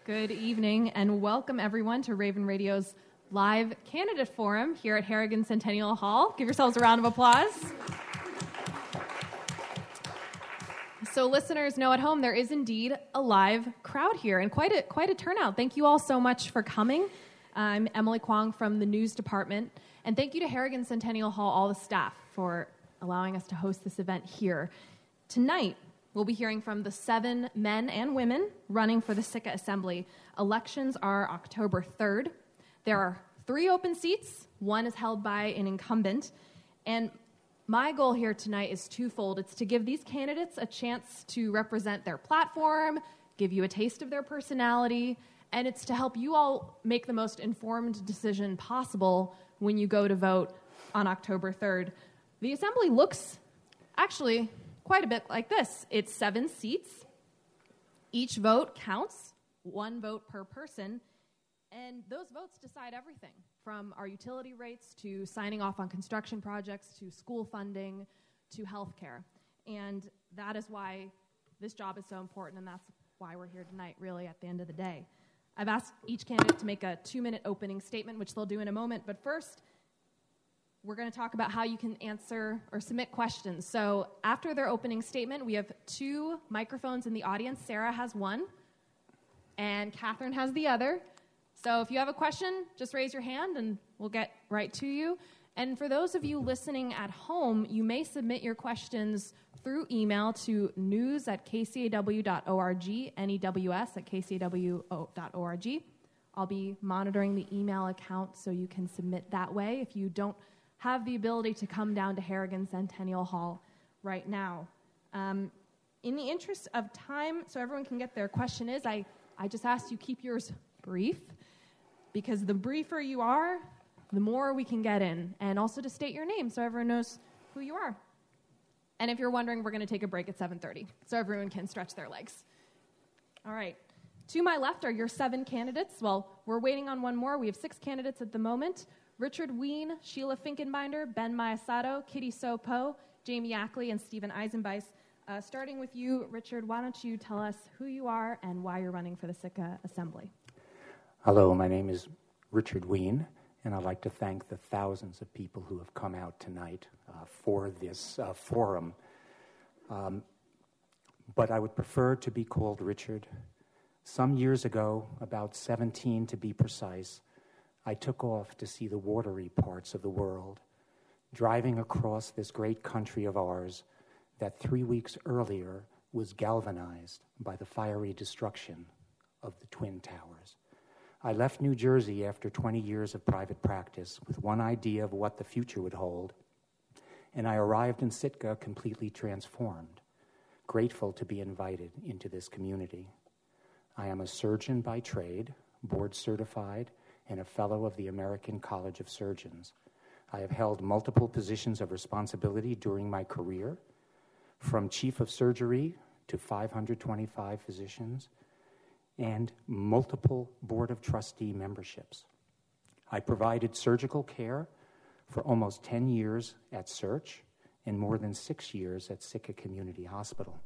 Good evening and welcome everyone to Raven Radio's live candidate forum here at Harrigan Centennial Hall. Give yourselves a round of applause. So listeners know at home there is indeed a live crowd here and quite a turnout. Thank you all so much for coming. I'm Emily Kwong from the news department, and thank you to Harrigan Centennial Hall, all the staff, for allowing us to host this event here. Tonight, we'll be hearing from the 7 men and women running for the Sitka Assembly. Elections are October 3rd. There are 3 open seats. 1 is held by an incumbent. And my goal here tonight is twofold. It's to give these candidates a chance to represent their platform, give you a taste of their personality, and it's to help you all make the most informed decision possible when you go to vote on October 3rd. The Assembly looks actually quite a bit like this. It's 7 seats. Each vote counts, 1 vote per person, and those votes decide everything from our utility rates to signing off on construction projects to school funding to health care. And that is why this job is so important, and that's why we're here tonight, really, at the end of the day. I've asked each candidate to make a 2-minute opening statement, which they'll do in a moment, but first, we're going to talk about how you can answer or submit questions. So after their opening statement, we have 2 microphones in the audience. Sarah has 1, and Catherine has the other. So if you have a question, just raise your hand, and we'll get right to you. And for those of you listening at home, you may submit your questions through email to news@kcaw.org, news@kcaw.org. I'll be monitoring the email account so you can submit that way if you don't have the ability to come down to Harrigan Centennial Hall right now. In the interest of time, so everyone can get their question is, I just asked you keep yours brief, because the briefer you are, the more we can get in, and also to state your name so everyone knows who you are. And if you're wondering, we're going to take a break at 7:30 so everyone can stretch their legs. All right. To my left are your 7 candidates. Well, we're waiting on one more. We have 6 candidates at the moment. Richard Ween, Sheila Finkenbinder, Ben Mayasato, Kitty Sopo, Jamie Ackley, and Stephen Eisenbeis. Starting with you, Richard, why don't you tell us who you are and why you're running for the Sitka Assembly? Hello, my name is Richard Ween, and I'd like to thank the thousands of people who have come out tonight for this forum. But I would prefer to be called Richard. Some years ago, about 17 to be precise, I took off to see the watery parts of the world, driving across this great country of ours that 3 weeks earlier was galvanized by the fiery destruction of the Twin Towers. I left New Jersey after 20 years of private practice with one idea of what the future would hold, and I arrived in Sitka completely transformed, grateful to be invited into this community. I am a surgeon by trade, board certified, and a fellow of the American College of Surgeons. I have held multiple positions of responsibility during my career, from chief of surgery to 525 physicians, and multiple board of trustee memberships. I provided surgical care for almost 10 years at Search and more than 6 years at Sitka Community Hospital.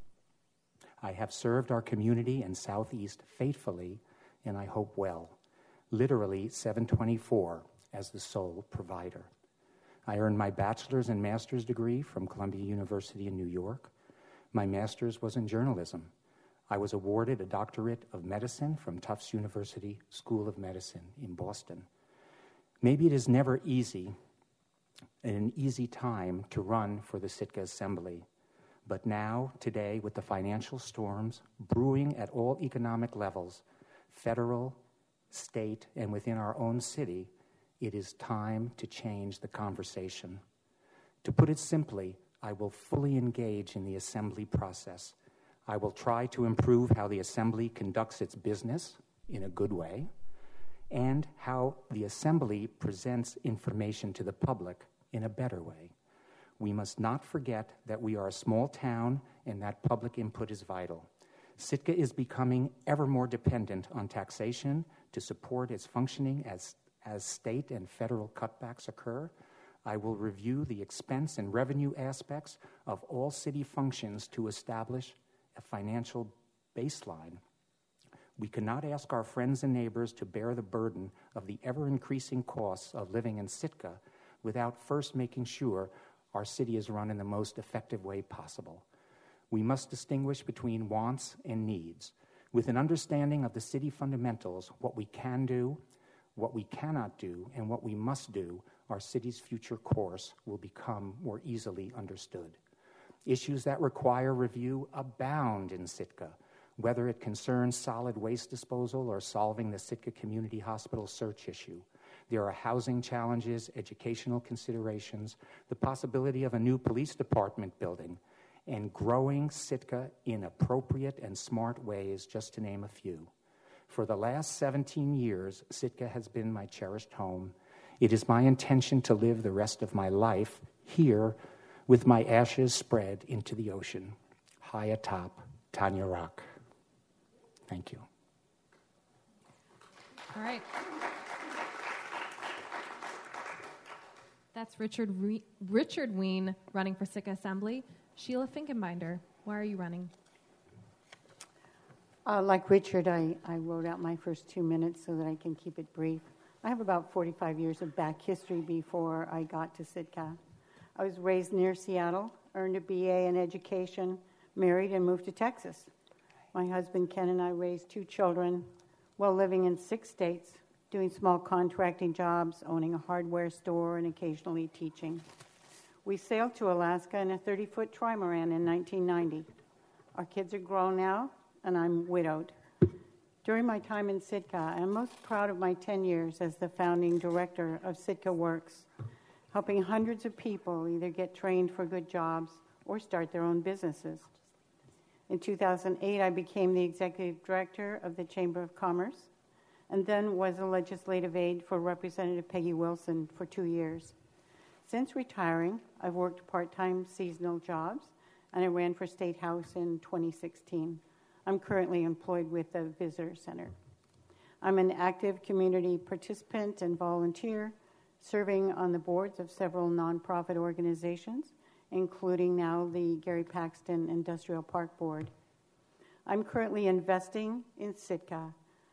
I have served our community in Southeast faithfully, and I hope well, literally 7/24 as the sole provider. I earned my bachelor's and master's degree from Columbia University in New York. My master's was in journalism. I was awarded a doctorate of medicine from Tufts University School of Medicine in Boston. Maybe it is never easy, an easy time to run for the Sitka Assembly, but now, today, with the financial storms brewing at all economic levels, federal, state, and within our own city, it is time to change the conversation. To put it simply, I will fully engage in the assembly process. I will try to improve how the Assembly conducts its business in a good way, and how the Assembly presents information to the public in a better way. We must not forget that we are a small town and that public input is vital. Sitka is becoming ever more dependent on taxation to support its functioning as state and federal cutbacks occur. I will review the expense and revenue aspects of all city functions to establish a financial baseline. We cannot ask our friends and neighbors to bear the burden of the ever-increasing costs of living in Sitka without first making sure our city is run in the most effective way possible. We must distinguish between wants and needs. With an understanding of the city fundamentals, what we can do, what we cannot do, and what we must do, our city's future course will become more easily understood. Issues that require review abound in Sitka, whether it concerns solid waste disposal or solving the Sitka Community Hospital search issue. There are housing challenges, educational considerations, the possibility of a new police department building, and growing Sitka in appropriate and smart ways, just to name a few. For the last 17 years, Sitka has been my cherished home. It is my intention to live the rest of my life here with my ashes spread into the ocean, high atop Tanya Rock. Thank you. All right. That's Richard Wien running for Sitka Assembly. Sheila Finkenbinder, why are you running? Like Richard, I wrote out my first 2 minutes so that I can keep it brief. I have about 45 years of back history before I got to Sitka. I was raised near Seattle, earned a BA in education, married, and moved to Texas. My husband Ken and I raised 2 children while living in 6 states, doing small contracting jobs, owning a hardware store, and occasionally teaching. We sailed to Alaska in a 30-foot trimaran in 1990. Our kids are grown now, and I'm widowed. During my time in Sitka, I'm most proud of my 10 years as the founding director of Sitka Works, helping hundreds of people either get trained for good jobs or start their own businesses. In 2008, I became the executive director of the Chamber of Commerce and then was a legislative aide for Representative Peggy Wilson for 2 years. Since retiring, I've worked part-time seasonal jobs, and I ran for State House in 2016. I'm currently employed with the Visitor Center. I'm an active community participant and volunteer, serving on the boards of several nonprofit organizations, including now the Gary Paxton Industrial Park Board. I'm currently investing in Sitka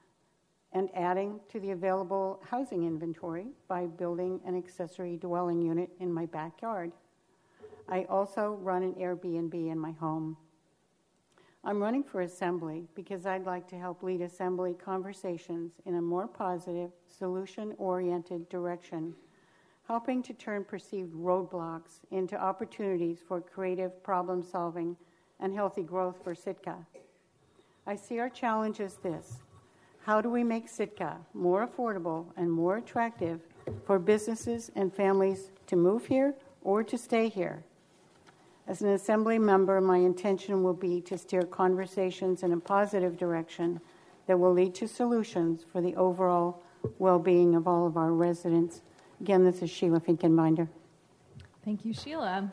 and adding to the available housing inventory by building an accessory dwelling unit in my backyard. I also run an Airbnb in my home. I'm running for Assembly because I'd like to help lead Assembly conversations in a more positive, solution-oriented direction, helping to turn perceived roadblocks into opportunities for creative problem-solving and healthy growth for Sitka. I see our challenge as this: how do we make Sitka more affordable and more attractive for businesses and families to move here or to stay here? As an Assembly member, my intention will be to steer conversations in a positive direction that will lead to solutions for the overall well-being of all of our residents. Again, this is Sheila Finkenbinder. Thank you, Sheila.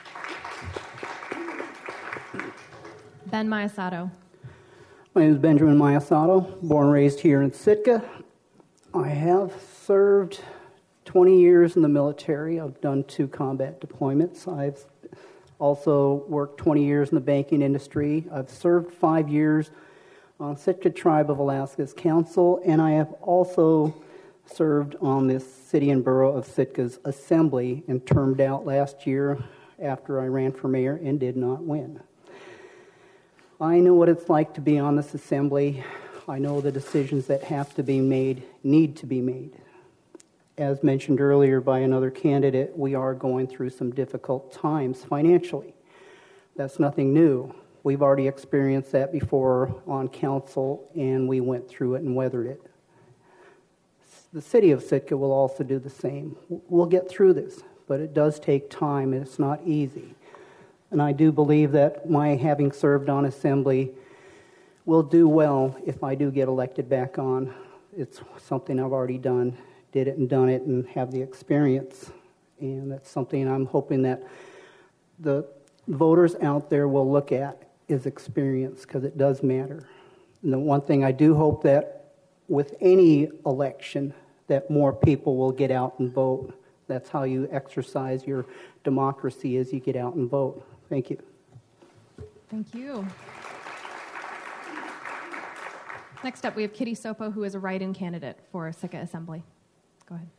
Ben Maiasato. My name is Benjamin Maiasato, born and raised here in Sitka. I have served 20 years in the military. I've done 2 combat deployments. I've also worked 20 years in the banking industry. I've served 5 years on Sitka Tribe of Alaska's council, and I have also served on the City and Borough of Sitka's Assembly and termed out last year after I ran for mayor and did not win. I know what it's like to be on this Assembly. I know the decisions that have to be made need to be made. As mentioned earlier by another candidate, we are going through some difficult times financially. That's nothing new. We've already experienced that before on council, and we went through it and weathered it. The city of Sitka will also do the same. We'll get through this, but it does take time, and it's not easy. And I do believe that my having served on Assembly will do well if I do get elected back on. It's something I've already done. Did it and done it and have the experience. And that's something I'm hoping that the voters out there will look at is experience, because it does matter. And the one thing I do hope that with any election that more people will get out and vote. That's how you exercise your democracy, is you get out and vote. Thank you. Thank you. Next up, we have Kitty Sopo, who is a write-in candidate for Sitka Assembly. Go ahead.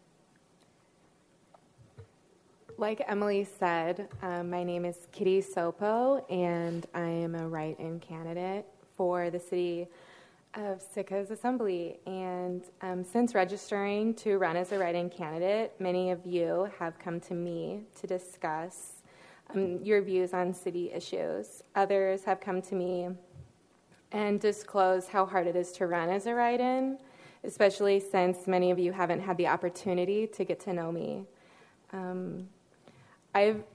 Like Emily said, my name is Kitty Sopo, and I am a write-in candidate for the city of Sitka's Assembly. And since registering to run as a write-in candidate, many of you have come to me to discuss your views on city issues. Others have come to me and disclose how hard it is to run as a write-in, especially since many of you haven't had the opportunity to get to know me. I've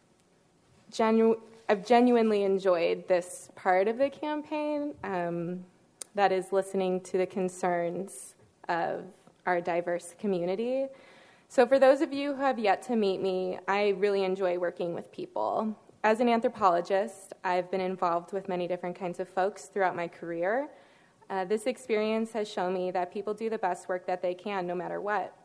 genuinely enjoyed this part of the campaign, that is listening to the concerns of our diverse community. So for those of you who have yet to meet me, I really enjoy working with people. As an anthropologist, I've been involved with many different kinds of folks throughout my career. This experience has shown me that people do the best work that they can, no matter what.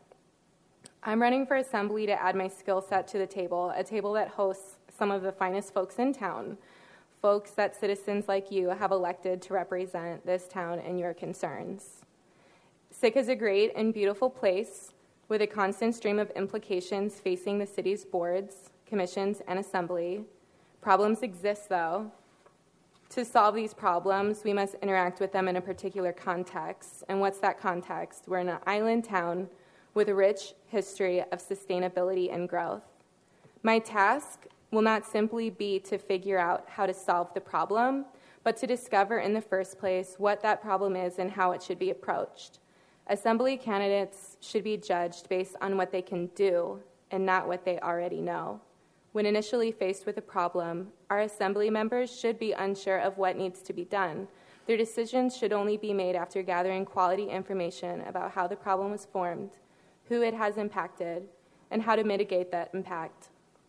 I'm running for Assembly to add my skill set to the table, a table that hosts some of the finest folks in town, folks that citizens like you have elected to represent this town and your concerns. Sitka is a great and beautiful place with a constant stream of implications facing the city's boards, commissions, and assembly. Problems exist, though. To solve these problems, we must interact with them in a particular context. And what's that context? We're in an island town with a rich history of sustainability and growth. My task will not simply be to figure out how to solve the problem, but to discover in the first place what that problem is and how it should be approached. Assembly candidates should be judged based on what they can do and not what they already know. When initially faced with a problem, our assembly members should be unsure of what needs to be done. Their decisions should only be made after gathering quality information about how the problem was formed, who it has impacted, and how to mitigate that impact.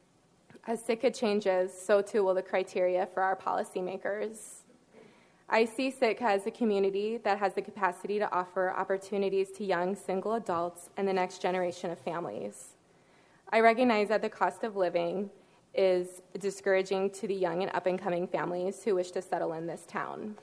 As Sitka changes, so too will the criteria for our policymakers. I see Sitka as a community that has the capacity to offer opportunities to young single adults and the next generation of families. I recognize that the cost of living is discouraging to the young and up-and-coming families who wish to settle in this town.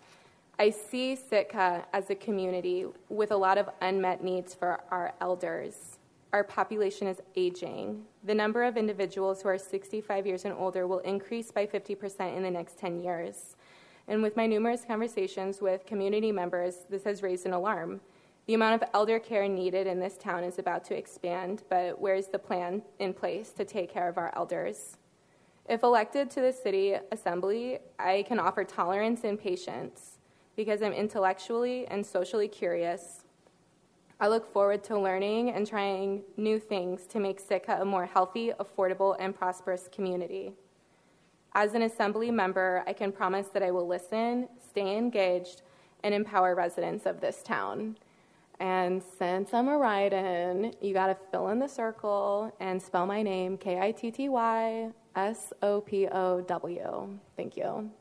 I see Sitka as a community with a lot of unmet needs for our elders. Our population is aging. The number of individuals who are 65 years and older will increase by 50% in the next 10 years. And with my numerous conversations with community members, this has raised an alarm. The amount of elder care needed in this town is about to expand, but where's the plan in place to take care of our elders? If elected to the city assembly, I can offer tolerance and patience because I'm intellectually and socially curious. I look forward to learning and trying new things to make Sitka a more healthy, affordable, and prosperous community. As an assembly member, I can promise that I will listen, stay engaged, and empower residents of this town. And since I'm a write-in, you got to fill in the circle and spell my name, Kittysopow. Thank you.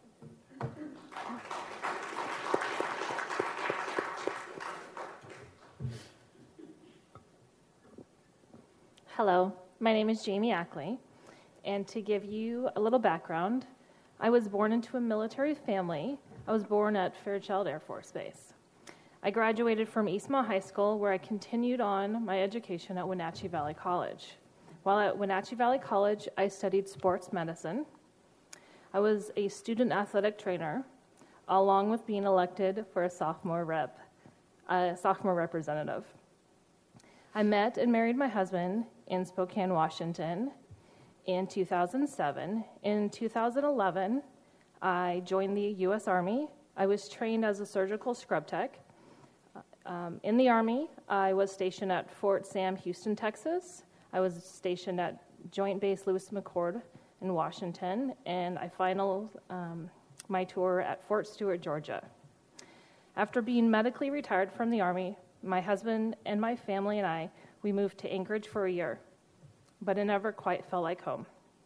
Hello, my name is Jamie Ackley, and to give you a little background, I was born into a military family. I was born at Fairchild Air Force Base. I graduated from Eastmont High School, where I continued on my education at Wenatchee Valley College. While at Wenatchee Valley College, I studied sports medicine. I was a student athletic trainer, along with being elected for a sophomore representative. I met and married my husband in Spokane, Washington in 2007. In 2011, I joined the U.S. Army. I was trained as a surgical scrub tech. In the Army, I was stationed at Fort Sam, Houston, Texas. I was stationed at Joint Base Lewis McChord in Washington, and I finalized my tour at Fort Stewart, Georgia. After being medically retired from the Army, my husband and my family and I, we moved to Anchorage for a year, but it never quite felt like home.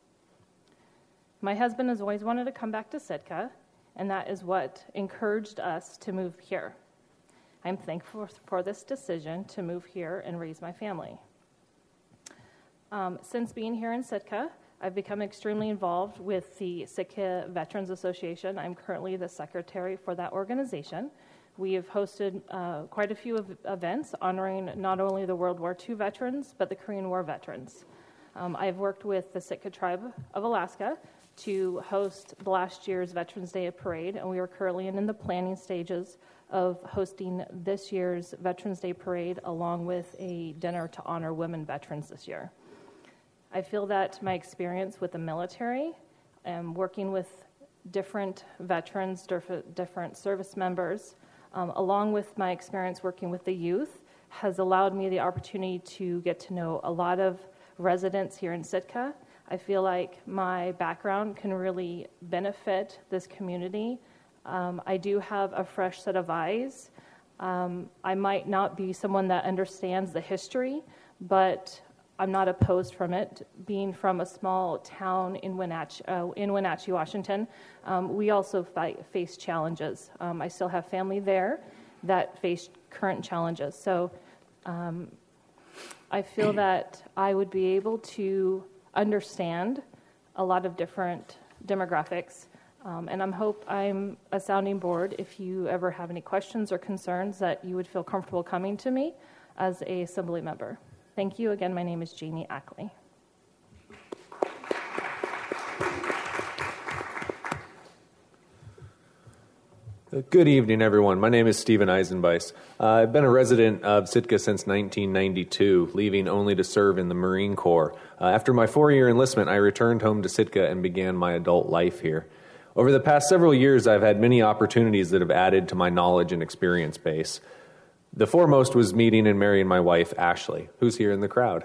My husband has always wanted to come back to Sitka, and that is what encouraged us to move here. I'm thankful for this decision to move here and raise my family. Since being here in Sitka, I've become extremely involved with the Sitka Veterans Association. I'm currently the secretary for that organization. We have hosted quite a few events honoring not only the World War II veterans, but the Korean War veterans. I've worked with the Sitka Tribe of Alaska to host last year's Veterans Day Parade, and we are currently in the planning stages of hosting this year's Veterans Day Parade along with a dinner to honor women veterans this year. I feel that my experience with the military and working with different veterans, different service members, along with my experience working with the youth, has allowed me the opportunity to get to know a lot of residents here in Sitka. I feel like my background can really benefit this community. I do have a fresh set of eyes. I might not be someone that understands the history, but I'm not opposed from it. Being from a small town in Wenatchee, Washington, we also face challenges. I still have family there that face current challenges. So I feel that I would be able to understand a lot of different demographics. And I'm a sounding board if you ever have any questions or concerns that you would feel comfortable coming to me as an assembly member. Thank you. Again, my name is Jamie Ackley. Good evening, everyone. My name is Stephen Eisenbeis. I've been a resident of Sitka since 1992, leaving only to serve in the Marine Corps. After my 4-year enlistment, I returned home to Sitka and began my adult life here. Over the past several years, I've had many opportunities that have added to my knowledge and experience base. The foremost was meeting and marrying my wife, Ashley, who's here in the crowd.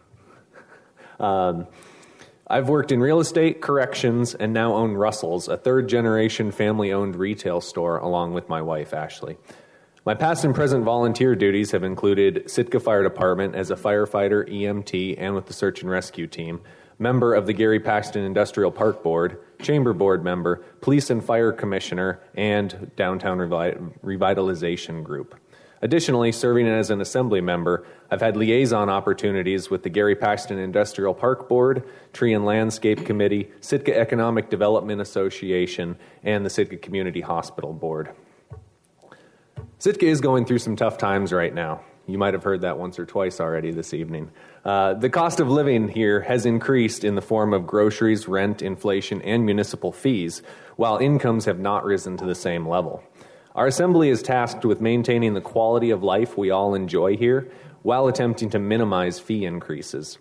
I've worked in real estate, corrections, and now own Russell's, a third-generation family-owned retail store, along with my wife, Ashley. My past and present volunteer duties have included Sitka Fire Department as a firefighter, EMT, and with the search and rescue team, member of the Gary Paxton Industrial Park Board, chamber board member, police and fire commissioner, and downtown revitalization group. Additionally, serving as an assembly member, I've had liaison opportunities with the Gary Paxton Industrial Park Board, Tree and Landscape Committee, Sitka Economic Development Association, and the Sitka Community Hospital Board. Sitka is going through some tough times right now. You might have heard that once or twice already this evening. The cost of living here has increased in the form of groceries, rent, inflation, and municipal fees, while incomes have not risen to the same level. Our assembly is tasked with maintaining the quality of life we all enjoy here while attempting to minimize fee increases.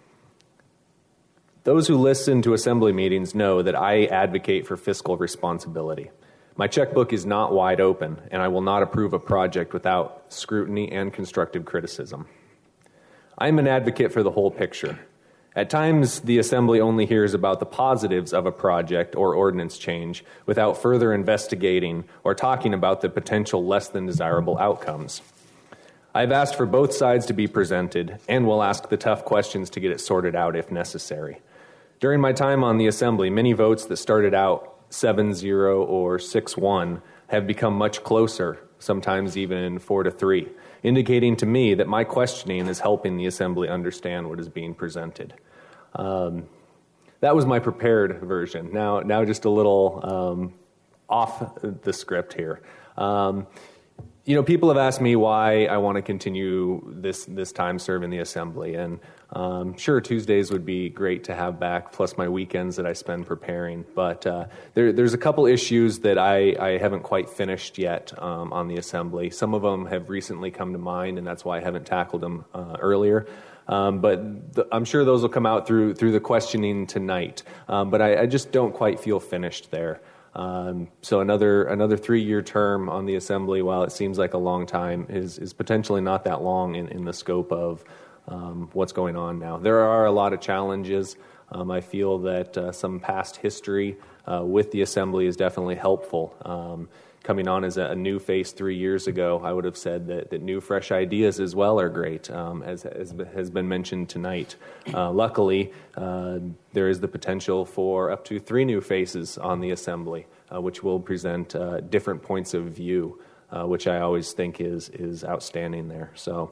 Those who listen to assembly meetings know that I advocate for fiscal responsibility. My checkbook is not wide open, and I will not approve a project without scrutiny and constructive criticism. I am an advocate for the whole picture. At times, the Assembly only hears about the positives of a project or ordinance change without further investigating or talking about the potential less than desirable outcomes. I've asked for both sides to be presented and will ask the tough questions to get it sorted out if necessary. During my time on the Assembly, many votes that started out 7-0 or 6-1 have become much closer, sometimes even 4-3, indicating to me that my questioning is helping the Assembly understand what is being presented. That was my prepared version. Now just a little off the script here. People have asked me why I want to continue this time serving the Assembly, and sure, Tuesdays would be great to have back, plus my weekends that I spend preparing. But there's a couple issues that I haven't quite finished yet on the Assembly. Some of them have recently come to mind, and that's why I haven't tackled them earlier. But I'm sure those will come out through the questioning tonight. But I just don't quite feel finished there. So another 3-year term on the Assembly, while it seems like a long time, is potentially not that long in the scope of what's going on now. There are a lot of challenges. I feel that some past history with the Assembly is definitely helpful. Coming on as a new face 3 years ago, I would have said that new, fresh ideas as well are great, as has been mentioned tonight. Luckily, there is the potential for up to 3 new faces on the Assembly, which will present different points of view, which I always think is outstanding there. So,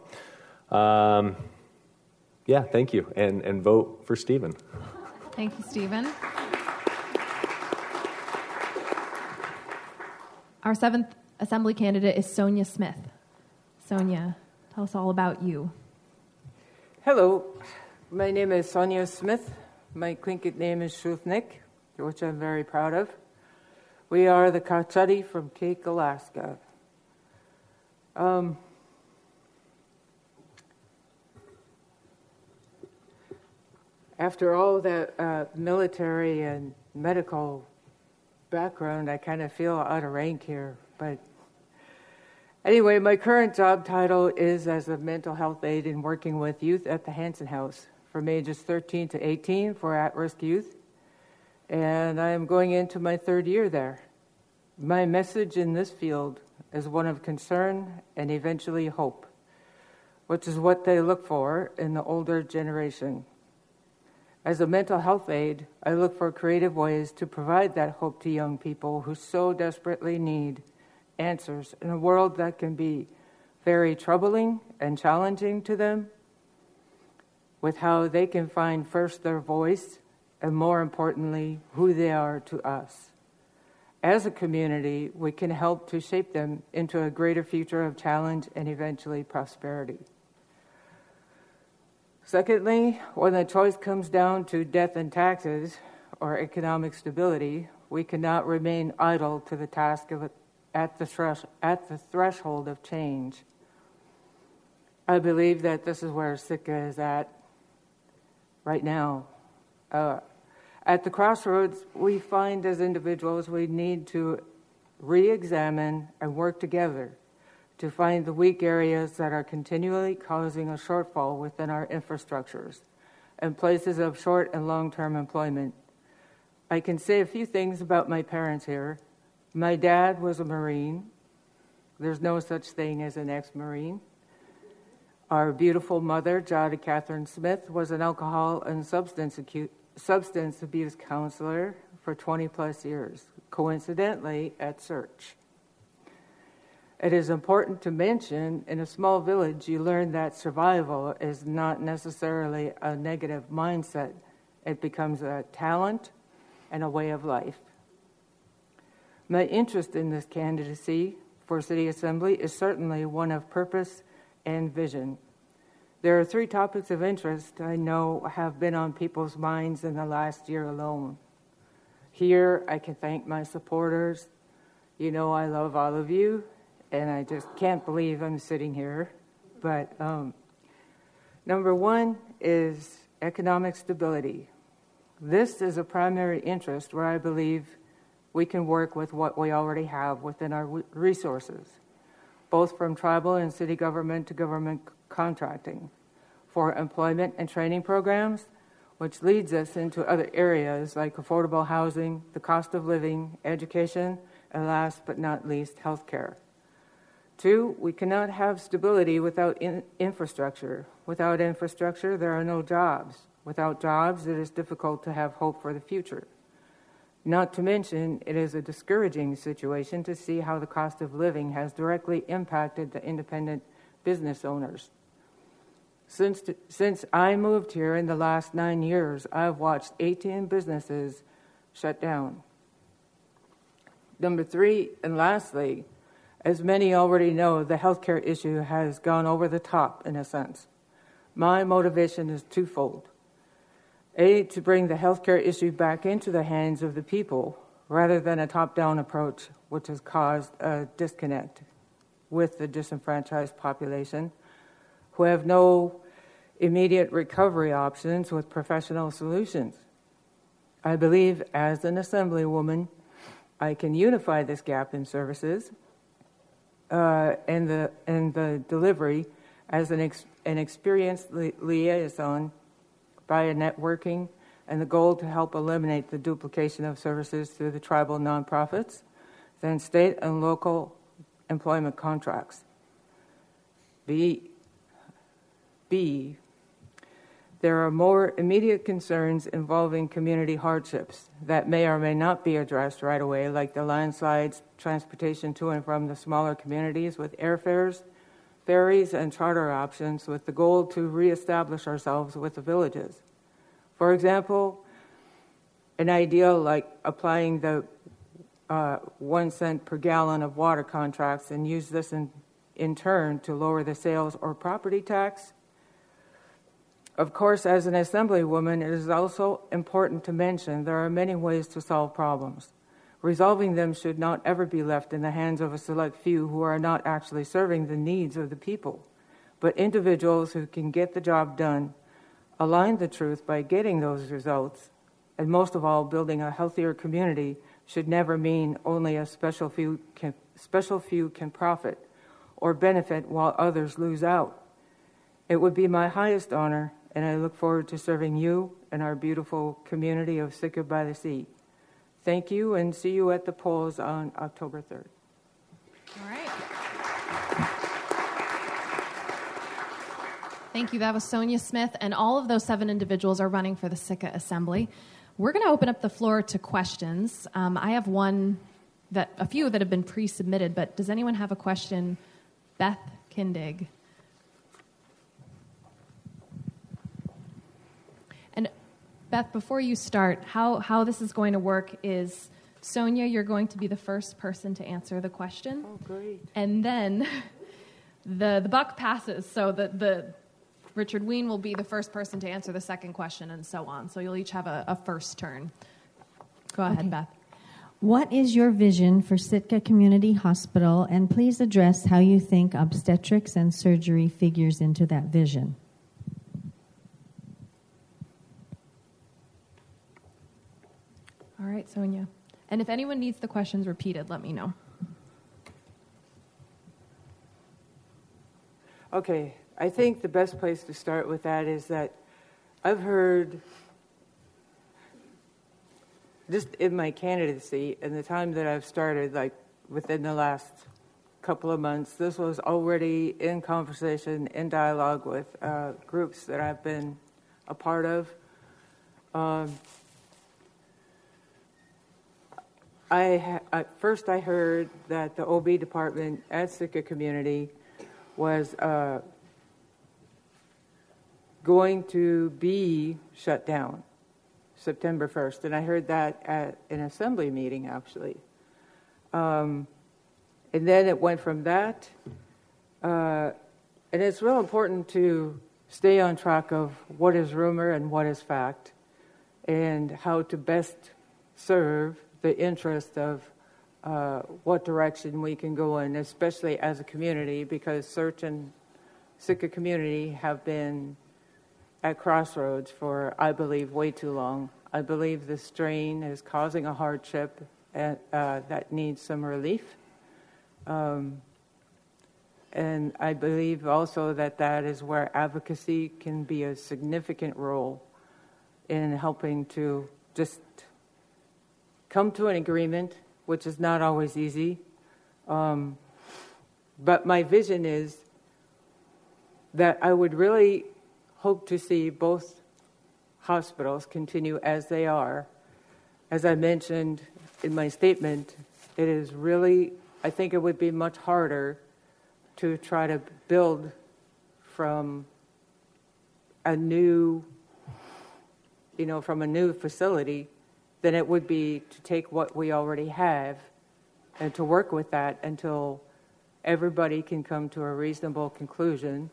thank you, and vote for Stephen. Thank you, Stephen. Our 7th Assembly candidate is Sonia Smith. Sonia, tell us all about you. Hello, my name is Sonia Smith. My Tlingit name is Shuthnik, which I'm very proud of. We are the Kachati from Cake, Alaska. After all that military and medical background, I kind of feel out of rank here. But anyway, my current job title is as a mental health aide in working with youth at the Hanson House from ages 13 to 18 for at-risk youth. And I am going into my third year there. My message in this field is one of concern and eventually hope, which is what they look for in the older generation. As a mental health aide, I look for creative ways to provide that hope to young people who so desperately need answers in a world that can be very troubling and challenging to them, with how they can find first their voice and, more importantly, who they are to us. As a community, we can help to shape them into a greater future of challenge and eventually prosperity. Secondly, when the choice comes down to death and taxes or economic stability, we cannot remain idle to the task of at the threshold of change. I believe that this is where Sitka is at right now. At the crossroads, we find as individuals we need to re-examine and work together to find the weak areas that are continually causing a shortfall within our infrastructures and places of short and long-term employment. I can say a few things about my parents here. My dad was a Marine. There's no such thing as an ex-Marine. Our beautiful mother, Jada Catherine Smith, was an alcohol and substance abuse counselor for 20 plus years, coincidentally at Search. It is important to mention, in a small village, you learn that survival is not necessarily a negative mindset. It becomes a talent and a way of life. My interest in this candidacy for City Assembly is certainly one of purpose and vision. There are 3 topics of interest I know have been on people's minds in the last year alone. Here, I can thank my supporters. You know I love all of you. And I just can't believe I'm sitting here. But number 1 is economic stability. This is a primary interest where I believe we can work with what we already have within our resources, both from tribal and city government to government contracting, for employment and training programs, which leads us into other areas like affordable housing, the cost of living, education, and last but not least, healthcare. 2, we cannot have stability without infrastructure. Without infrastructure, there are no jobs. Without jobs, it is difficult to have hope for the future. Not to mention, it is a discouraging situation to see how the cost of living has directly impacted the independent business owners. Since I moved here in the last 9 years, I've watched 18 businesses shut down. Number 3, and lastly, as many already know, the healthcare issue has gone over the top in a sense. My motivation is twofold. A, to bring the healthcare issue back into the hands of the people rather than a top-down approach, which has caused a disconnect with the disenfranchised population who have no immediate recovery options with professional solutions. I believe as an assemblywoman, I can unify this gap in services and the delivery as an experienced liaison by a networking and the goal to help eliminate the duplication of services through the tribal nonprofits, then state and local employment contracts. B, there are more immediate concerns involving community hardships that may or may not be addressed right away, like the landslides, transportation to and from the smaller communities with airfares, ferries, and charter options with the goal to reestablish ourselves with the villages. For example, an idea like applying the 1 cent per gallon of water contracts and use this in turn to lower the sales or property tax? Of course, as an assemblywoman, it is also important to mention there are many ways to solve problems. Resolving them should not ever be left in the hands of a select few who are not actually serving the needs of the people, but individuals who can get the job done, align the truth by getting those results, and most of all, building a healthier community should never mean only a special few can profit or benefit while others lose out. It would be my highest honor, and I look forward to serving you and our beautiful community of Sitka by the Sea. Thank you, and see you at the polls on October 3rd. All right. Thank you. That was Sonia Smith, and all of those 7 individuals are running for the Sitka Assembly. We're going to open up the floor to questions. I have a few that have been pre-submitted, but does anyone have a question? Beth Kindig. And Beth, before you start, how this is going to work is, Sonia, you're going to be the first person to answer the question. Oh, great. And then the buck passes, so the Richard Wien will be the first person to answer the second question, and so on. So you'll each have a first turn. Go ahead, Beth. What is your vision for Sitka Community Hospital, and please address how you think obstetrics and surgery figures into that vision? All right, Sonia. And if anyone needs the questions repeated, let me know. Okay, I think the best place to start with that is that I've heard, just in my candidacy and the time that I've started, like within the last couple of months, this was already in conversation, in dialogue with groups that I've been a part of. First I heard that the OB department at Sitka Community was going to be shut down September 1st. And I heard that at an assembly meeting, actually. And then it went from that. And it's real important to stay on track of what is rumor and what is fact, and how to best serve the interest of what direction we can go in, especially as a community, because Search and Sitka Community have been at crossroads for, I believe, way too long. I believe the strain is causing a hardship that needs some relief. And I believe also that is where advocacy can be a significant role in helping to just come to an agreement, which is not always easy. But my vision is that I would really hope to see both hospitals continue as they are. As I mentioned in my statement, it is really, I think it would be much harder to try to build from a new facility than it would be to take what we already have and to work with that until everybody can come to a reasonable conclusion.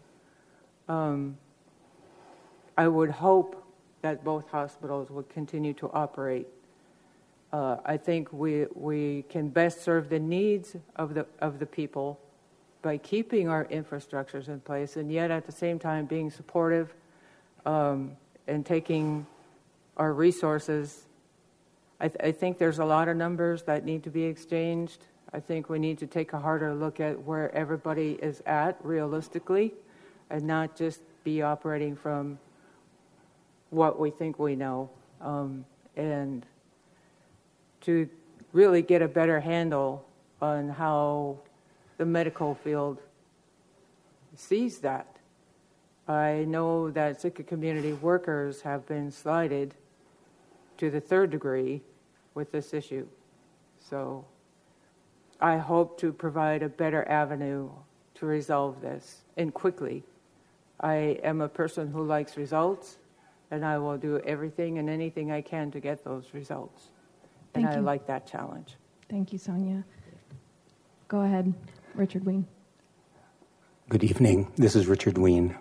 I would hope that both hospitals would continue to operate. I think we can best serve the needs of the people by keeping our infrastructures in place, and yet at the same time being supportive and taking our resources. I think there's a lot of numbers that need to be exchanged. I think we need to take a harder look at where everybody is at realistically, and not just be operating from what we think we know, and to really get a better handle on how the medical field sees that. I know that Sitka community workers have been slighted to the third degree with this issue. So I hope to provide a better avenue to resolve this, and quickly. I am a person who likes results, and I will do everything and anything I can to get those results. And I like that challenge. Thank you, Sonia. Go ahead, Richard Ween. Good evening. This is Richard Ween.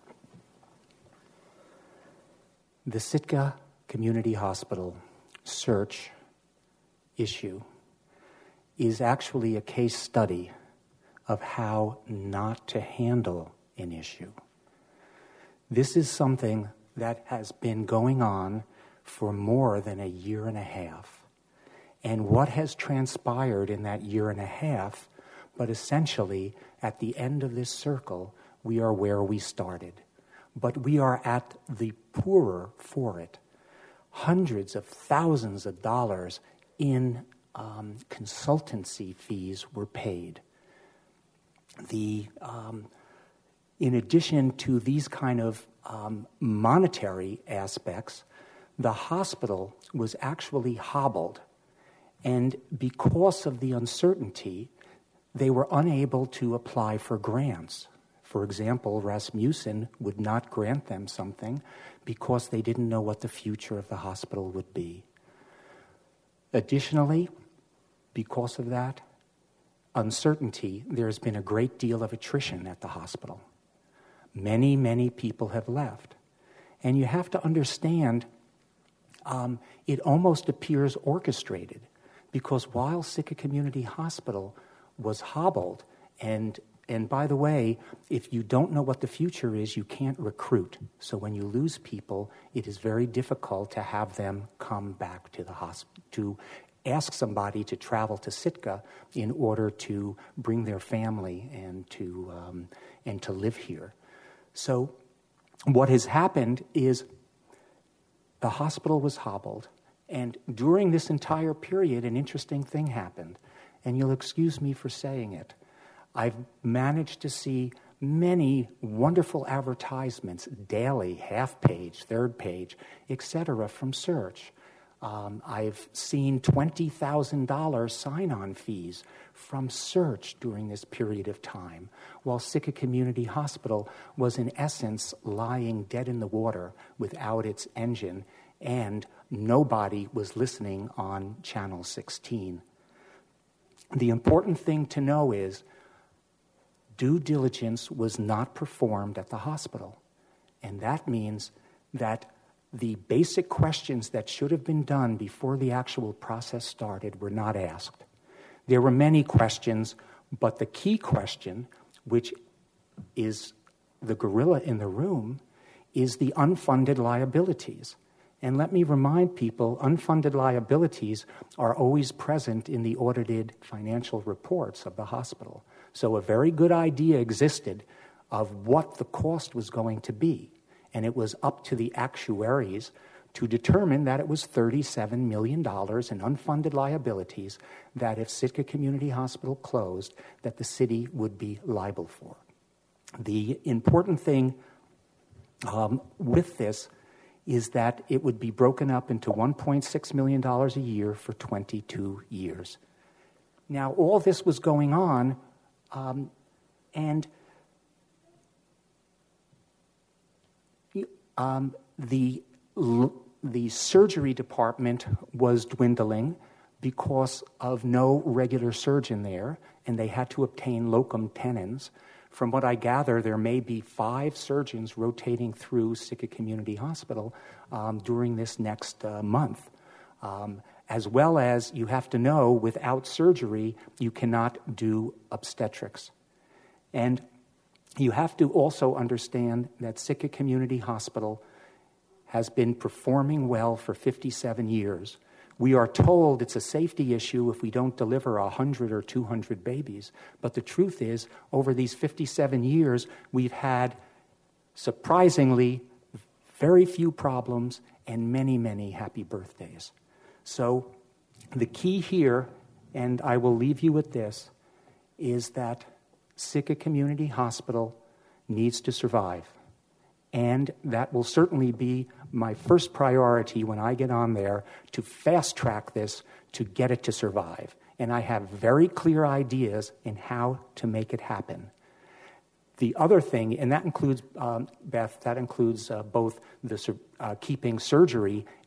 The Sitka Community Hospital search issue is actually a case study of how not to handle an issue. This is something that has been going on for more than a year and a half. And what has transpired in that year and a half, but essentially at the end of this circle, we are where we started. But we are at the poorer for it. Hundreds of thousands of dollars in consultancy fees were paid. In addition to these kind of monetary aspects, the hospital was actually hobbled. And because of the uncertainty, they were unable to apply for grants. For example, Rasmussen would not grant them something because they didn't know what the future of the hospital would be. Additionally, because of that uncertainty, there's been a great deal of attrition at the hospital. Many, many people have left. And you have to understand, it almost appears orchestrated, because while Sitka Community Hospital was hobbled, and by the way, if you don't know what the future is, you can't recruit. So when you lose people, it is very difficult to have them come back to the hospital, to ask somebody to travel to Sitka in order to bring their family and to live here. So what has happened is the hospital was hobbled, and during this entire period, an interesting thing happened, and you'll excuse me for saying it. I've managed to see many wonderful advertisements daily, half page, third page, etc., from search. I've seen $20,000 sign-on fees from search during this period of time, while Sitka Community Hospital was in essence lying dead in the water without its engine, and nobody was listening on Channel 16. The important thing to know is due diligence was not performed at the hospital, and that means that the basic questions that should have been done before the actual process started were not asked. There were many questions, but the key question, which is the gorilla in the room, is the unfunded liabilities. And let me remind people, unfunded liabilities are always present in the audited financial reports of the hospital. So a very good idea existed of what the cost was going to be. And it was up to the actuaries to determine that it was $37 million in unfunded liabilities that if Sitka Community Hospital closed, that the city would be liable for. The important thing with this is that it would be broken up into $1.6 million a year for 22 years. Now, all this was going on, and the surgery department was dwindling because of no regular surgeon there, and they had to obtain locum tenens. From what I gather, there may be 5 surgeons rotating through Sitka Community Hospital during this next month. As well as, you have to know, without surgery, you cannot do obstetrics. And you have to also understand that Sitka Community Hospital has been performing well for 57 years. We are told it's a safety issue if we don't deliver 100 or 200 babies. But the truth is, over these 57 years, we've had, surprisingly, very few problems and many, many happy birthdays. So the key here, and I will leave you with this, is that Sitka Community Hospital needs to survive. And that will certainly be my first priority when I get on there, to fast-track this to get it to survive. And I have very clear ideas in how to make it happen. The other thing, and that includes, Beth, that includes both the keeping surgery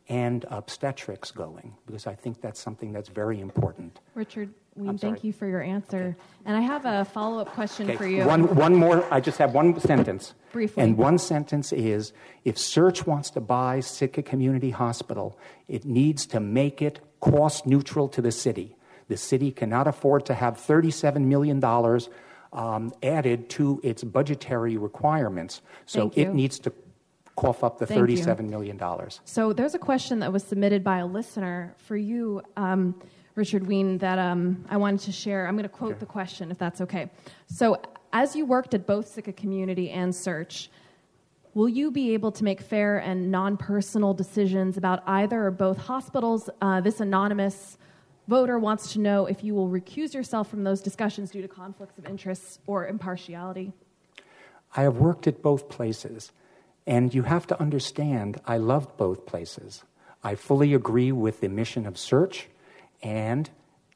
and obstetrics going, because I think that's something that's very important. Richard Ween, thank you for your answer. Okay. And I have a follow-up question for you. One more. I just have one sentence. Briefly. And one sentence is, if Search wants to buy Sitka Community Hospital, it needs to make it cost neutral to the city. The city cannot afford to have $37 million added to its budgetary requirements. So it needs to cough up the $37 million. So there's a question that was submitted by a listener for you, Richard Ween, that I wanted to share. I'm going to quote the question, if that's okay. So as you worked at both Sitka Community and Search, will you be able to make fair and non-personal decisions about either or both hospitals? This anonymous voter wants to know if you will recuse yourself from those discussions due to conflicts of interests or impartiality. I have worked at both places, and you have to understand I loved both places. I fully agree with the mission of Search, and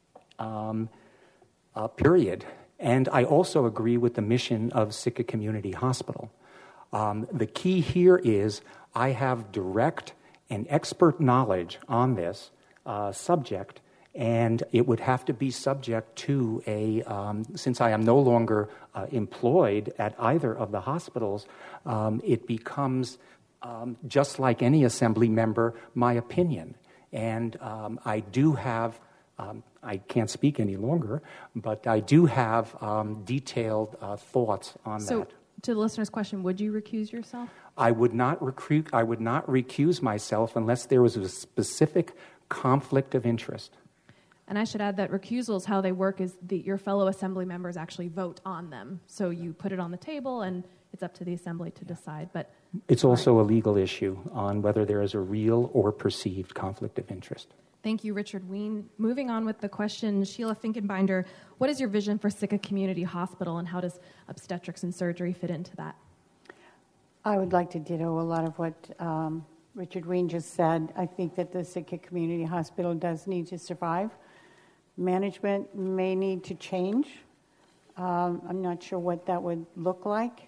period. And I also agree with the mission of Sitka Community Hospital. The key here is I have direct and expert knowledge on this subject, and it would have to be subject to since I am no longer employed at either of the hospitals, it becomes, just like any assembly member, my opinion. And I do have, I can't speak any longer, but I do have detailed thoughts on that. So, to the listener's question, would you recuse yourself? I would not recuse myself unless there was a specific conflict of interest. And I should add that recusals, how they work is your fellow assembly members actually vote on them. So you put it on the table, and it's up to the assembly to decide. But it's also a legal issue on whether there is a real or perceived conflict of interest. Thank you, Richard Ween. Moving on with the question, Sheila Finkenbinder, what is your vision for Sitka Community Hospital, and how does obstetrics and surgery fit into that? I would like to ditto a lot of what Richard Ween just said. I think that the Sitka Community Hospital does need to survive. Management may need to change. I'm not sure what that would look like.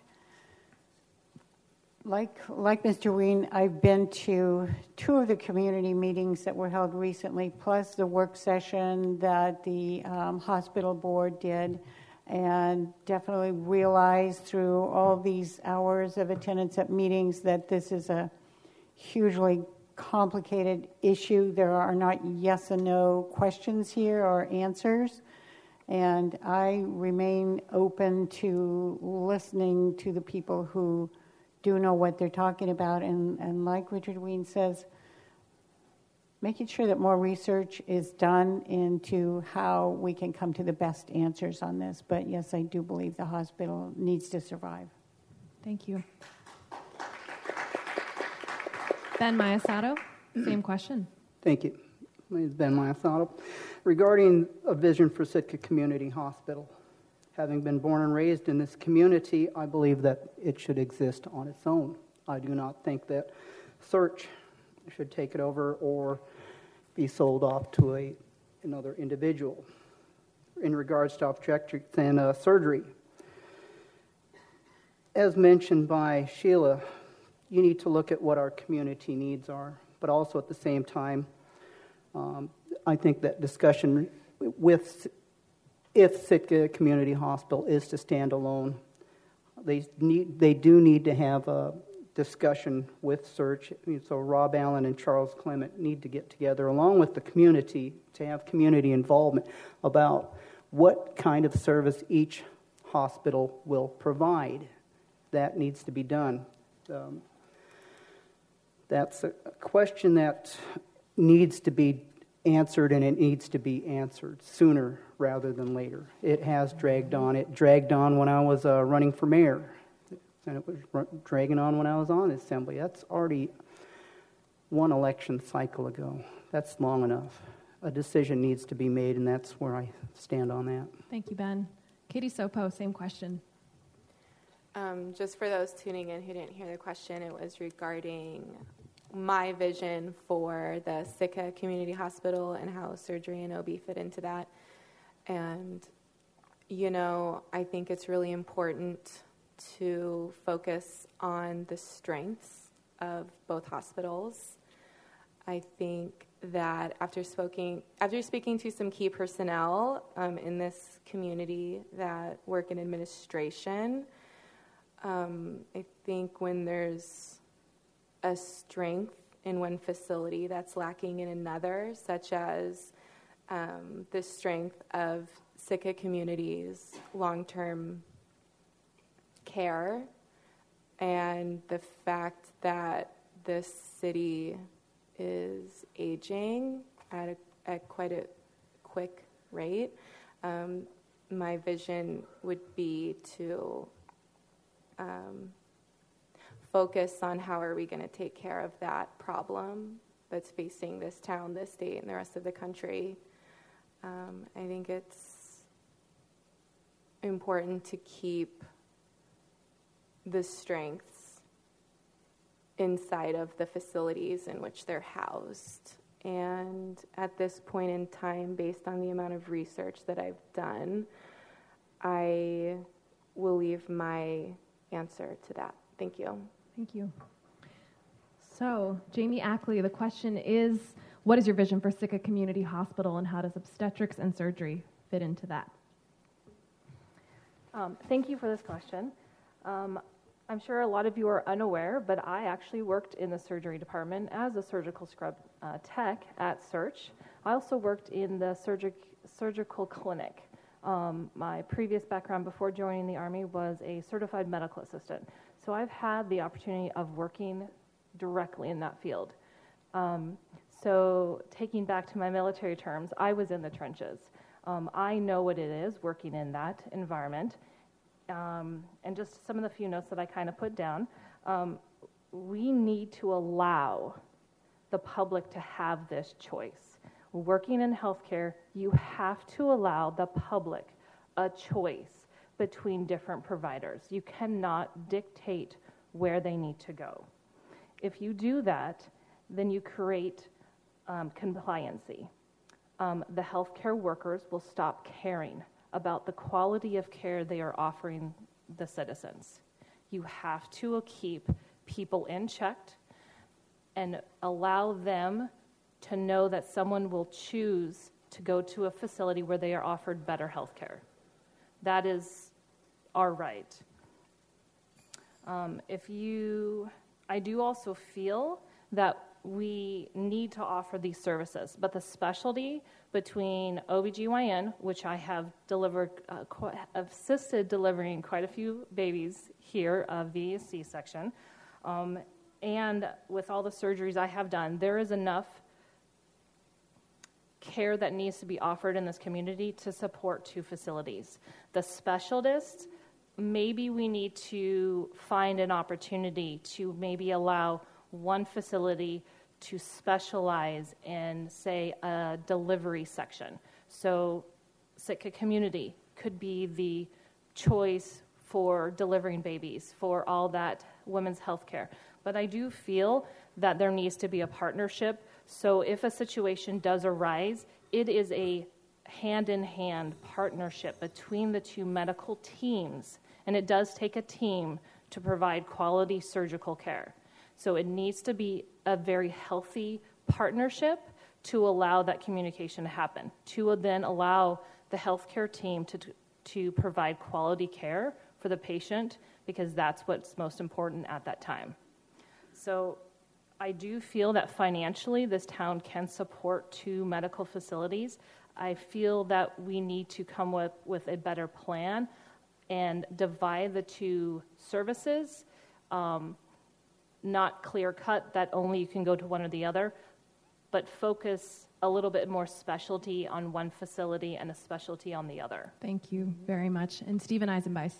Like Mr. Ween, I've been to 2 of the community meetings that were held recently, plus the work session that the hospital board did, and definitely realized through all these hours of attendance at meetings that this is a hugely complicated issue. There are not yes and no questions here or answers, and I remain open to listening to the people who do know what they're talking about, and like Richard Ween says, making sure that more research is done into how we can come to the best answers on this. But yes, I do believe the hospital needs to survive. Thank you. Ben Maiasato, same question. Thank you. My name is Ben Maiasato. Regarding a vision for Sitka Community Hospital, having been born and raised in this community, I believe that it should exist on its own. I do not think that Search should take it over or be sold off to another individual. In regards to obstetrics and surgery, as mentioned by Sheila, you need to look at what our community needs are, but also at the same time, I think that discussion if Sitka Community Hospital is to stand alone, they do need to have a discussion with Search. So Rob Allen and Charles Clement need to get together along with the community to have community involvement about what kind of service each hospital will provide. That needs to be done. That's a question that needs to be answered, and it needs to be answered sooner rather than later. It has dragged on. It dragged on when I was running for mayor, and it was dragging on when I was on the assembly. That's already one election cycle ago. That's long enough. A decision needs to be made, and that's where I stand on that. Thank you, Ben. Katie Sopo, same question. Just for those tuning in who didn't hear the question, it was regarding my vision for the Sitka Community Hospital and how surgery and OB fit into that. And, I think it's really important to focus on the strengths of both hospitals. I think that after speaking to some key personnel in this community that work in administration, I think when there's a strength in one facility that's lacking in another, such as the strength of Sitka Community's long-term care and the fact that this city is aging at quite a quick rate, my vision would be to focus on how are we going to take care of that problem that's facing this town, this state, and the rest of the country. I think it's important to keep the strengths inside of the facilities in which they're housed. And at this point in time, based on the amount of research that I've done, I will leave my answer to that. Thank you. Thank you. So, Jamie Ackley, the question is, what is your vision for Sitka Community Hospital, and how does obstetrics and surgery fit into that? Thank you for this question. I'm sure a lot of you are unaware, but I actually worked in the surgery department as a surgical scrub tech at Search. I also worked in the surgical clinic. My previous background before joining the Army was a certified medical assistant. So I've had the opportunity of working directly in that field. So taking back to my military terms, I was in the trenches. I know what it is working in that environment. And just some of the few notes that I kind of put down, we need to allow the public to have this choice. Working in healthcare, you have to allow the public a choice between different providers. You cannot dictate where they need to go. If you do that, then you create compliancy. The healthcare workers will stop caring about the quality of care they are offering the citizens. You have to keep people in check and allow them to know that someone will choose to go to a facility where they are offered better health care. That is our right. I do also feel that we need to offer these services, but the specialty between OBGYN, which I have assisted delivering quite a few babies here via C-section, and with all the surgeries I have done, there is enough care that needs to be offered in this community to support two facilities. The specialists, maybe we need to find an opportunity to maybe allow one facility to specialize in, say, a delivery section. So Sitka Community could be the choice for delivering babies, for all that women's health care. But I do feel that there needs to be a partnership. So if a situation does arise, it is a hand-in-hand partnership between the two medical teams. And it does take a team to provide quality surgical care. So it needs to be a very healthy partnership to allow that communication to happen, to then allow the healthcare team to provide quality care for the patient, because that's what's most important at that time. So I do feel that financially this town can support two medical facilities. I feel that we need to come with a better plan and divide the two services, not clear-cut that only you can go to one or the other, but focus a little bit more specialty on one facility and a specialty on the other. Thank you very much. And Stephen Eisenbeis.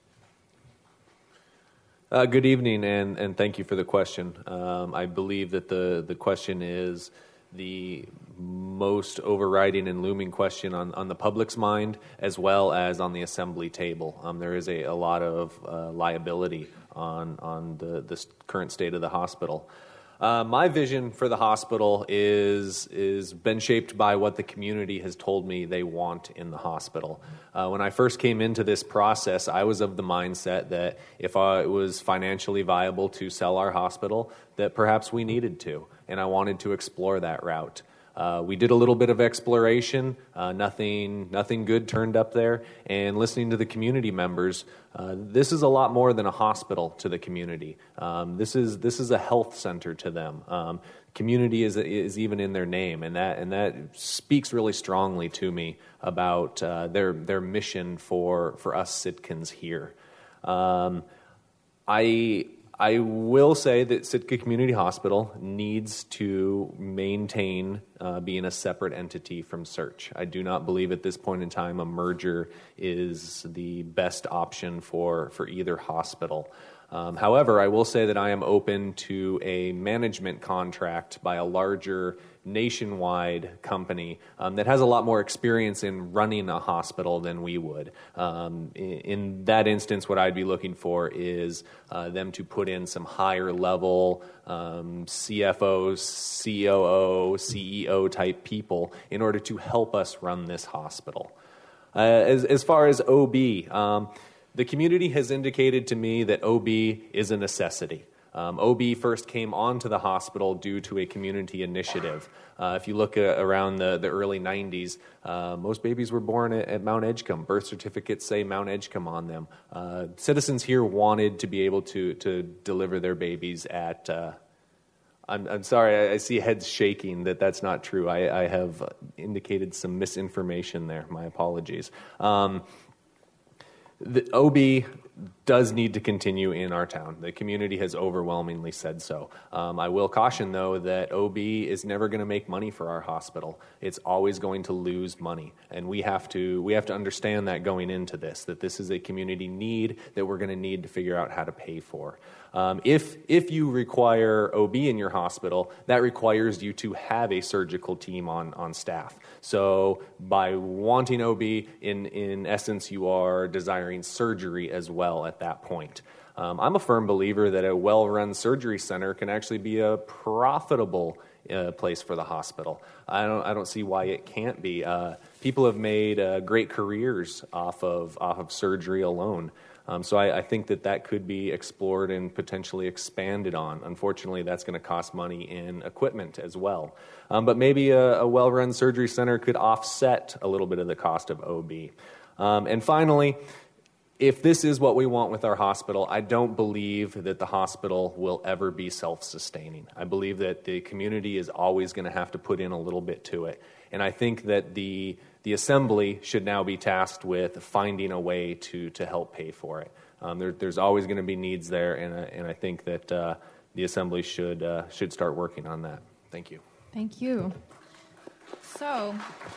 Good evening, and thank you for the question. I believe that the question is the most overriding and looming question on the public's mind, as well as on the assembly table. There is a lot of liability on the current state of the hospital. My vision for the hospital is been shaped by what the community has told me they want in the hospital. When I first came into this process, I was of the mindset that if it was financially viable to sell our hospital, that perhaps we needed to, and I wanted to explore that route. We did a little bit of exploration. Nothing good turned up there. And listening to the community members, this is a lot more than a hospital to the community. This is a health center to them. Community is even in their name, and that speaks really strongly to me about their mission for us Sitkans here. I will say that Sitka Community Hospital needs to maintain being a separate entity from Search. I do not believe at this point in time a merger is the best option for either hospital. However, I will say that I am open to a management contract by a larger nationwide company that has a lot more experience in running a hospital than we would. In that instance, what I'd be looking for is them to put in some higher level CFO, COO, CEO type people in order to help us run this hospital. As far as OB, the community has indicated to me that OB is a necessity. OB first came onto the hospital due to a community initiative. If you look around the early 90s, most babies were born at Mount Edgecombe. Birth certificates say Mount Edgecombe on them. Citizens here wanted to be able to deliver their babies at... I'm sorry, I see heads shaking that's not true. I have indicated some misinformation there. My apologies. The OB does need to continue in our town. The community has overwhelmingly said so. I will caution, though, that OB is never going to make money for our hospital. It's always going to lose money, and we have to understand that going into this, that this is a community need that we're going to need to figure out how to pay for. If you require OB in your hospital, that requires you to have a surgical team on staff. So by wanting OB, in essence, you are desiring surgery as well at that point. I'm a firm believer that a well-run surgery center can actually be a profitable place for the hospital. I don't see why it can't be. People have made great careers off of surgery alone. So I think that could be explored and potentially expanded on. Unfortunately, that's going to cost money in equipment as well. But maybe a well-run surgery center could offset a little bit of the cost of OB. And finally, if this is what we want with our hospital, I don't believe that the hospital will ever be self-sustaining. I believe that the community is always going to have to put in a little bit to it. And I think that the assembly should now be tasked with finding a way to help pay for it. There's always going to be needs there, and I think that the assembly should start working on that. Thank you. Thank you. So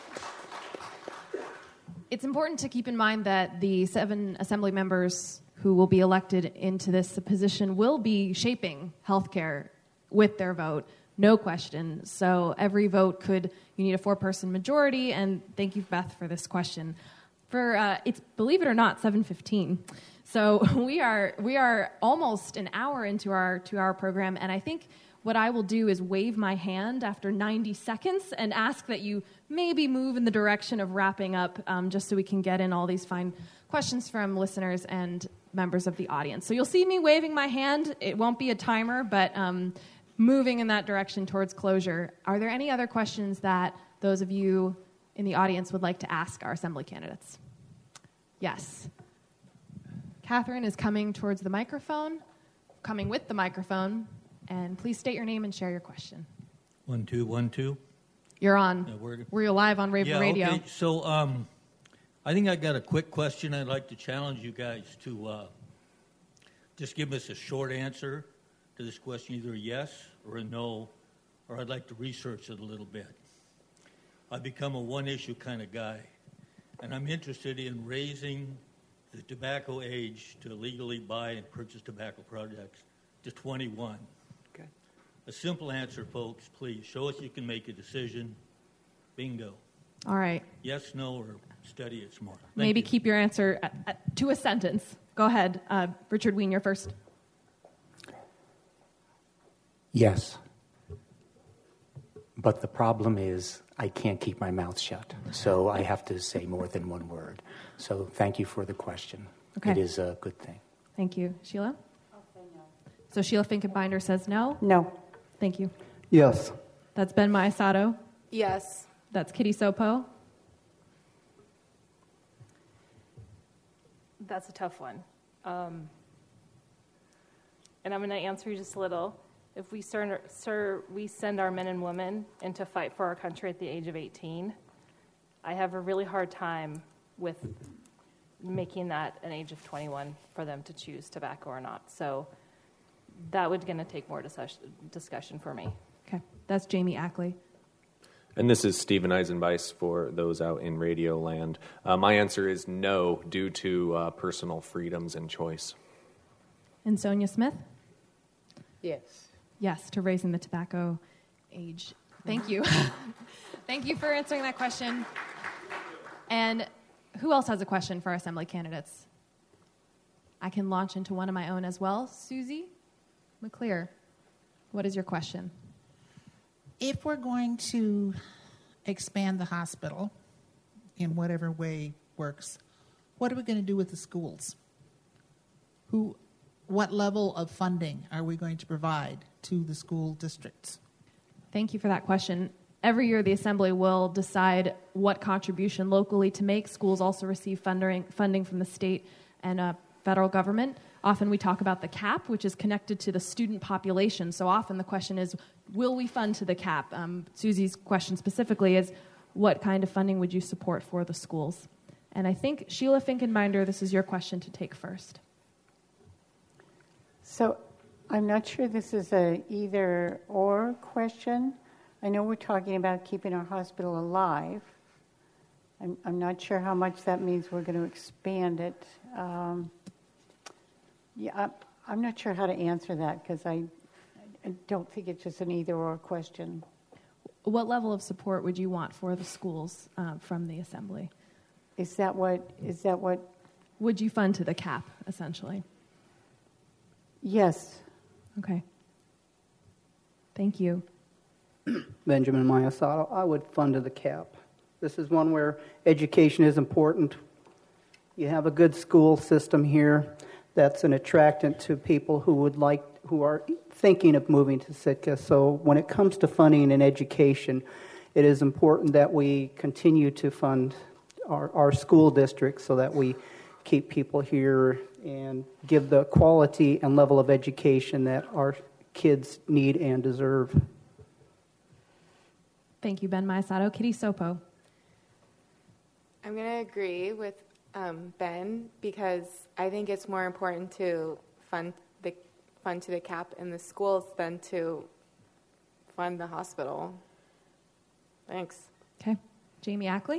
it's important to keep in mind that the 7 assembly members who will be elected into this position will be shaping healthcare with their vote. No question. So every vote you need a 4-person majority, and thank you, Beth, for this question. It's, believe it or not, 7:15. So we are almost an hour into our 2-hour program, and I think what I will do is wave my hand after 90 seconds and ask that you maybe move in the direction of wrapping up, just so we can get in all these fine questions from listeners and members of the audience. So you'll see me waving my hand. It won't be a timer, but moving in that direction towards closure. Are there any other questions that those of you in the audience would like to ask our assembly candidates? Yes. Catherine is coming towards the microphone, coming with the microphone, and please state your name and share your question. 1, 2, 1, 2. You're on. We're live on Raven Radio. Okay. So I think I got a quick question. I'd like to challenge you guys to just give us a short answer to this question, either a yes or a no, or I'd like to research it a little bit. I've become a one-issue kind of guy, and I'm interested in raising the tobacco age to legally buy and purchase tobacco products to 21. Okay. A simple answer, folks, please. Show us you can make a decision. Bingo. All right. Yes, no, or study it some more. Maybe keep your answer to a sentence. Go ahead. Richard Wien, you're first. Yes. But the problem is I can't keep my mouth shut, so I have to say more than one word. So thank you for the question. Okay. It is a good thing. Thank you. Sheila? I'll say no. So Sheila Finkenbinder says no? No. Thank you. Yes. That's Ben Maisato. Yes. That's Kitty Sopo. That's a tough one. And I'm going to answer you just a little. If we send our men and women into fight for our country at the age of 18, I have a really hard time with making that an age of 21 for them to choose tobacco or not. So that would going to take more discussion for me. Okay. That's Jamie Ackley. And this is Stephen Eisenbeiss for those out in Radio Land. My answer is no, due to personal freedoms and choice. And Sonia Smith? Yes. Yes, to raising the tobacco age. Thank you. Thank you for answering that question. And who else has a question for our Assembly candidates? I can launch into one of my own as well. Susie McClear, what is your question? If we're going to expand the hospital in whatever way works, what are we going to do with the schools? What level of funding are we going to provide to the school districts? Thank you for that question. Every year, the Assembly will decide what contribution locally to make. Schools also receive funding from the state and federal government. Often we talk about the cap, which is connected to the student population. So often the question is, will we fund to the cap? Susie's question specifically is, what kind of funding would you support for the schools? And I think, Sheila Finkenbinder, this is your question to take first. So I'm not sure this is a either-or question. I know we're talking about keeping our hospital alive. I'm not sure how much that means we're going to expand it. I'm not sure how to answer that because I don't think it's just an either-or question. What level of support would you want for the schools from the Assembly? Is that what? Would you fund to the cap, essentially? Yes. Okay. Thank you. Benjamin Maisato, I would fund to the cap. This is one where education is important. You have a good school system here that's an attractant to people who are thinking of moving to Sitka. So when it comes to funding and education, it is important that we continue to fund our school districts so that we keep people here and give the quality and level of education that our kids need and deserve. Thank you, Ben Maisato. Kitty Sopo. I'm going to agree with Ben because I think it's more important to fund to the cap in the schools than to fund the hospital. Thanks. Okay. Jamie Ackley.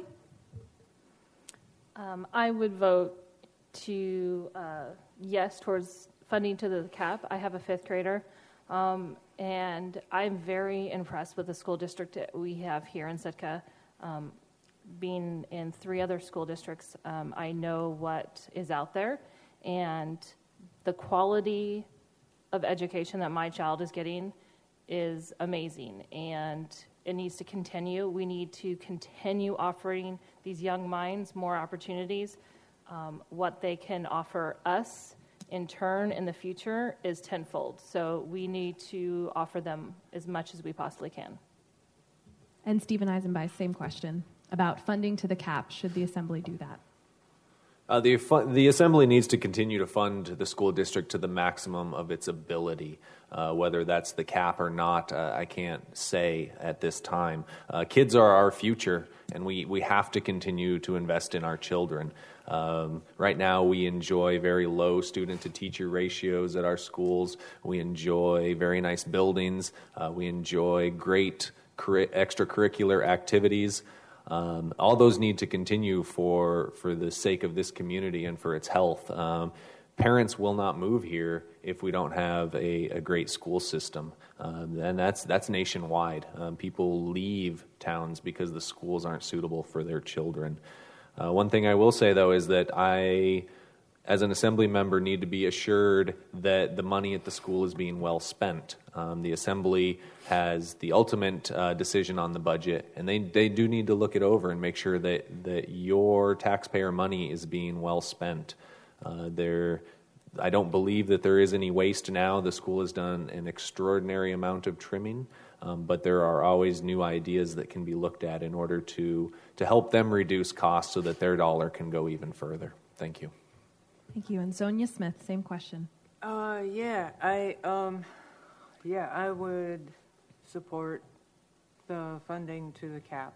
I would vote to yes towards funding to the cap. I have a fifth grader, and I'm very impressed with the school district that we have here in Sitka. Being in 3 other school districts, I know what is out there, and the quality of education that my child is getting is amazing, and it needs to continue. We need to continue offering these young minds more opportunities. What they can offer us in turn in the future is tenfold. So we need to offer them as much as we possibly can. And Stephen Eisenbeiss, same question about funding to the cap. Should the Assembly do that? The Assembly needs to continue to fund the school district to the maximum of its ability. Whether that's the cap or not, I can't say at this time. Kids are our future, and we have to continue to invest in our children. Right now, we enjoy very low student-to-teacher ratios at our schools. We enjoy very nice buildings. We enjoy great extracurricular activities. All those need to continue for the sake of this community and for its health. Parents will not move here if we don't have a great school system, and that's nationwide. People leave towns because the schools aren't suitable for their children. One thing I will say, though, is that I as an assembly member, need to be assured that the money at the school is being well spent. The assembly has the ultimate decision on the budget, and they do need to look it over and make sure that your taxpayer money is being well spent. I don't believe that there is any waste now. The school has done an extraordinary amount of trimming, but there are always new ideas that can be looked at in order to help them reduce costs so that their dollar can go even further. Thank you. Thank you. And Sonia Smith, same question. I would support the funding to the cap.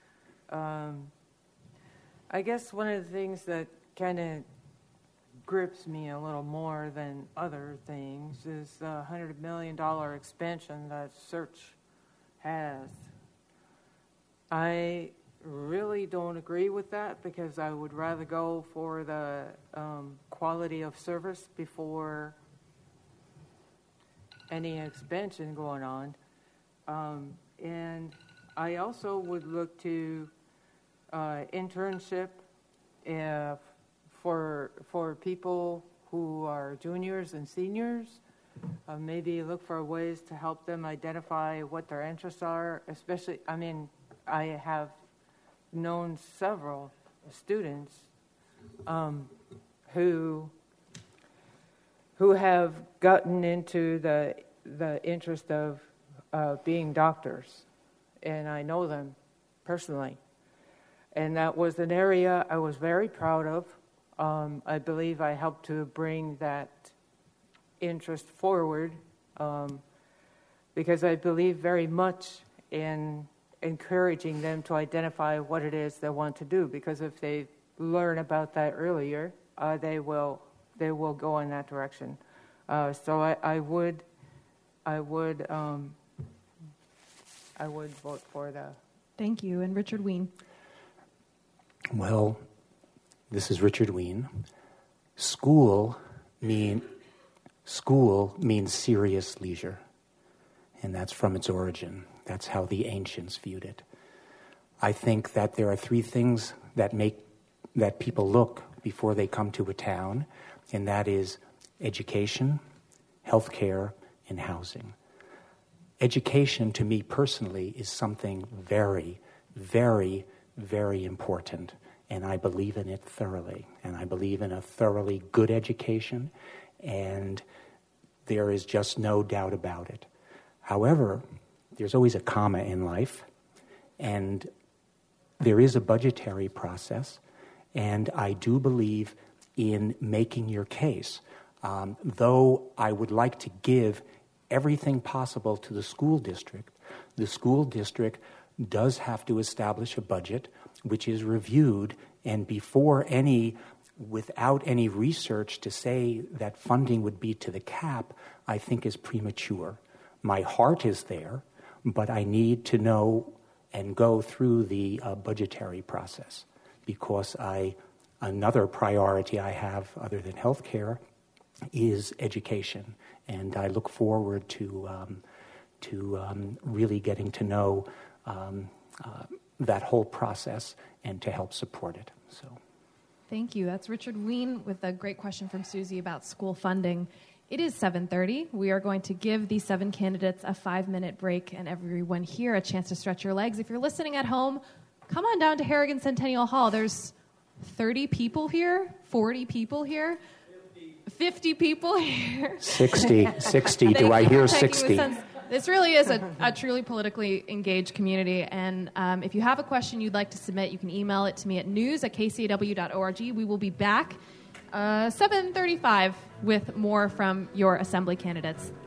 I guess one of the things that kind of grips me a little more than other things is the $100 million expansion that Search has. I really don't agree with that because I would rather go for the quality of service before any expansion going on. And I also would look to internship for people who are juniors and seniors. Maybe look for ways to help them identify what their interests are, especially, I have known several students who have gotten into the interest of being doctors, and I know them personally. And that was an area I was very proud of. I believe I helped to bring that interest forward because I believe very much in encouraging them to identify what it is they want to do, because if they learn about that earlier, they will go in that direction. So I would vote for the. Thank you. And Richard Ween. Well, this is Richard Ween. School means serious leisure, and that's from its origin. That's how the ancients viewed it. I think that there are three things that make that people look before they come to a town, and that is education, healthcare, and housing. Education, to me personally, is something very, very, very important, and I believe in it thoroughly. And I believe in a thoroughly good education, and there is just no doubt about it. However, there's always a comma in life, and there is a budgetary process, and I do believe in making your case. Though I would like to give everything possible to the school district does have to establish a budget which is reviewed, and without any research to say that funding would be to the cap, I think is premature. My heart is there, but I need to know and go through the budgetary process, because another priority I have other than healthcare is education, and I look forward to really getting to know that whole process and to help support it. So, thank you. That's Richard Ween with a great question from Susie about school funding. It is 7:30. We are going to give these 7 candidates a 5-minute break and everyone here a chance to stretch your legs. If you're listening at home, come on down to Harrigan Centennial Hall. There's 30 people here, 40 people here, 50 people here. 60. Do I hear 60? This really is a truly politically engaged community, and if you have a question you'd like to submit, you can email it to me at news@kcaw.org. We will be back 7:35 with more from your assembly candidates.